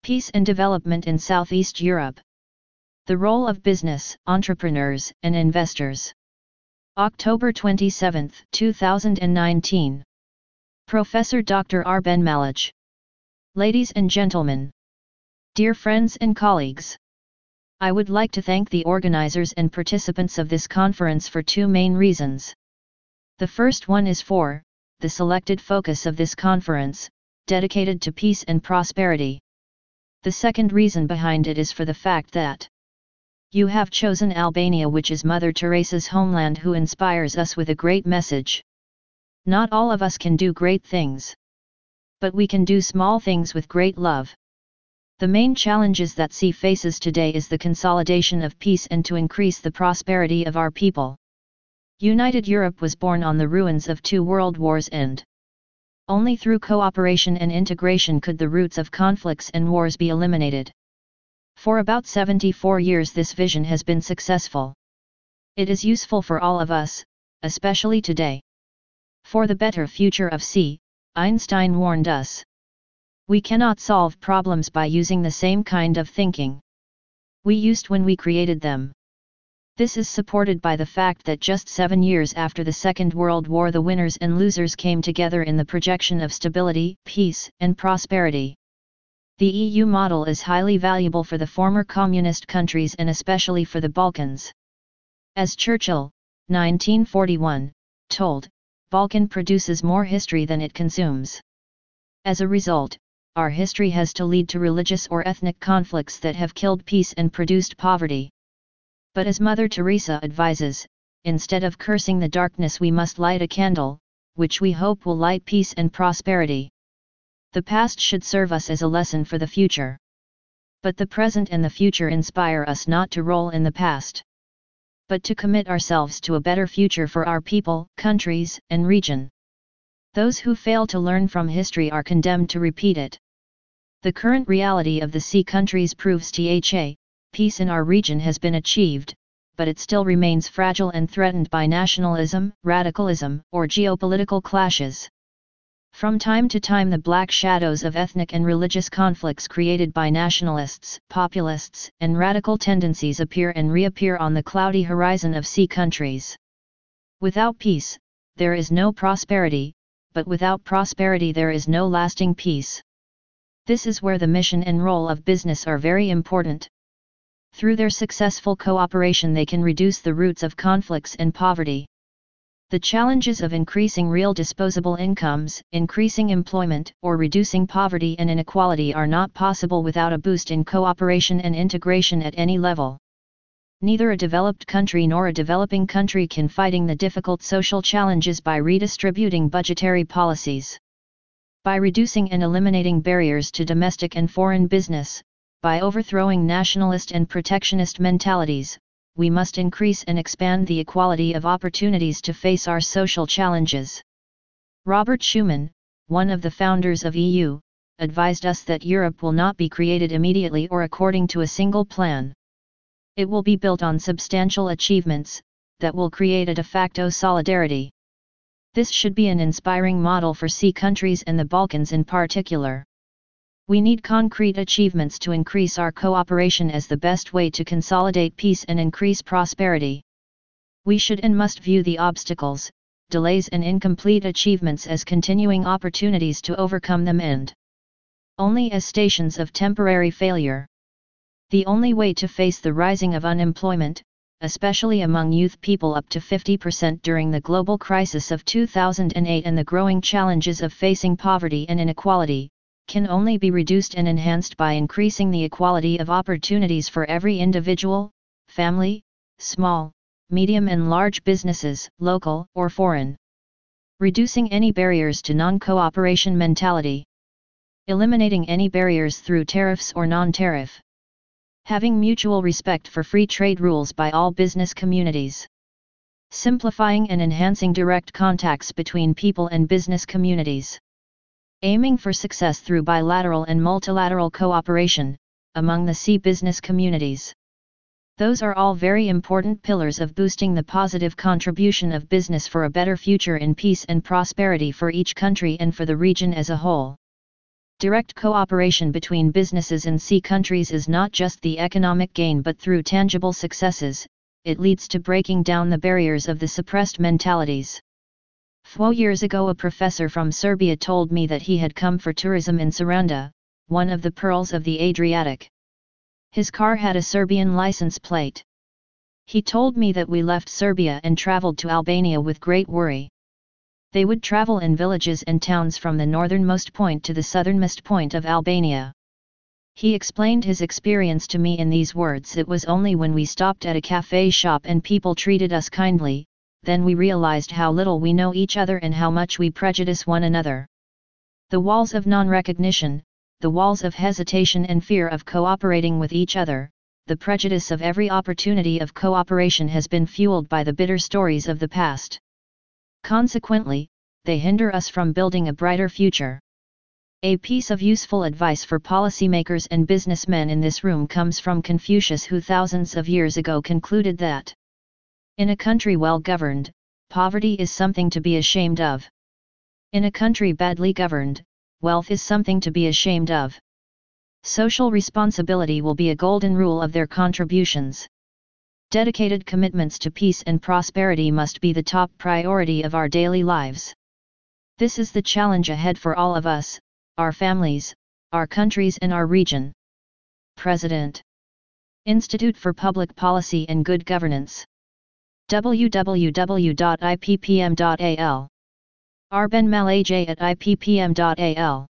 Peace and development in Southeast Europe. The role of business, entrepreneurs, and investors. October 27, 2019. Professor Dr. Arben Malic. Ladies and gentlemen. Dear friends and colleagues. I would like to thank the organizers and participants of this conference for two main reasons. The first one is for the selected focus of this conference, dedicated to peace and prosperity. The second reason behind it is for the fact that you have chosen Albania, which is Mother Teresa's homeland, who inspires us with a great message. Not all of us can do great things. But we can do small things with great love. The main challenges that CEE faces today is the consolidation of peace and to increase the prosperity of our people. United Europe was born on the ruins of two world wars, and only through cooperation and integration could the roots of conflicts and wars be eliminated. For about 74 years this vision has been successful. It is useful for all of us, especially today. For the better future of CEE, Einstein warned us. We cannot solve problems by using the same kind of thinking we used when we created them. This is supported by the fact that just 7 years after the Second World War, the winners and losers came together in the projection of stability, peace, and prosperity. The EU model is highly valuable for the former communist countries and especially for the Balkans. As Churchill, 1941, told, Balkan produces more history than it consumes. As a result, our history has to lead to religious or ethnic conflicts that have killed peace and produced poverty. But as Mother Teresa advises, instead of cursing the darkness we must light a candle, which we hope will light peace and prosperity. The past should serve us as a lesson for the future. But the present and the future inspire us not to roll in the past, but to commit ourselves to a better future for our people, countries, and region. Those who fail to learn from history are condemned to repeat it. The current reality of the CEE countries proves peace in our region has been achieved, but it still remains fragile and threatened by nationalism, radicalism, or geopolitical clashes. From time to time the black shadows of ethnic and religious conflicts created by nationalists, populists, and radical tendencies appear and reappear on the cloudy horizon of CEE countries. Without peace, there is no prosperity, but without prosperity there is no lasting peace. This is where the mission and role of business are very important. Through their successful cooperation they can reduce the roots of conflicts and poverty. The challenges of increasing real disposable incomes, increasing employment, or reducing poverty and inequality are not possible without a boost in cooperation and integration at any level. Neither a developed country nor a developing country can fighting the difficult social challenges by redistributing budgetary policies. By reducing and eliminating barriers to domestic and foreign business, by overthrowing nationalist and protectionist mentalities, we must increase and expand the equality of opportunities to face our social challenges. Robert Schuman, one of the founders of EU, advised us that Europe will not be created immediately or according to a single plan. It will be built on substantial achievements that will create a de facto solidarity. This should be an inspiring model for CEE countries and the Balkans in particular. We need concrete achievements to increase our cooperation as the best way to consolidate peace and increase prosperity. We should and must view the obstacles, delays and incomplete achievements as continuing opportunities to overcome them and only as stations of temporary failure. The only way to face the rising of unemployment, especially among youth people up to 50% during the global crisis of 2008 and the growing challenges of facing poverty and inequality, can only be reduced and enhanced by increasing the equality of opportunities for every individual, family, small, medium and large businesses, local or foreign. Reducing any barriers to non-cooperation mentality. Eliminating any barriers through tariffs or non-tariff. Having mutual respect for free trade rules by all business communities. Simplifying and enhancing direct contacts between people and business communities. Aiming for success through bilateral and multilateral cooperation among the CEE business communities. Those are all very important pillars of boosting the positive contribution of business for a better future in peace and prosperity for each country and for the region as a whole. Direct cooperation between businesses in C countries is not just the economic gain but through tangible successes, it leads to breaking down the barriers of the suppressed mentalities. 4 years ago a professor from Serbia told me that he had come for tourism in Saranda, one of the pearls of the Adriatic. His car had a Serbian license plate. He told me that we left Serbia and traveled to Albania with great worry. They would travel in villages and towns from the northernmost point to the southernmost point of Albania. He explained his experience to me in these words: it was only when we stopped at a cafe shop and people treated us kindly, then we realized how little we know each other and how much we prejudice one another. The walls of non-recognition, the walls of hesitation and fear of cooperating with each other, the prejudice of every opportunity of cooperation has been fueled by the bitter stories of the past. Consequently, they hinder us from building a brighter future. A piece of useful advice for policymakers and businessmen in this room comes from Confucius, who thousands of years ago concluded that in a country well governed, poverty is something to be ashamed of. In a country badly governed, wealth is something to be ashamed of. Social responsibility will be a golden rule of their contributions. Dedicated commitments to peace and prosperity must be the top priority of our daily lives. This is the challenge ahead for all of us, our families, our countries and our region. President. Institute for Public Policy and Good Governance. www.ippm.al. Arben Malaj at ippm.al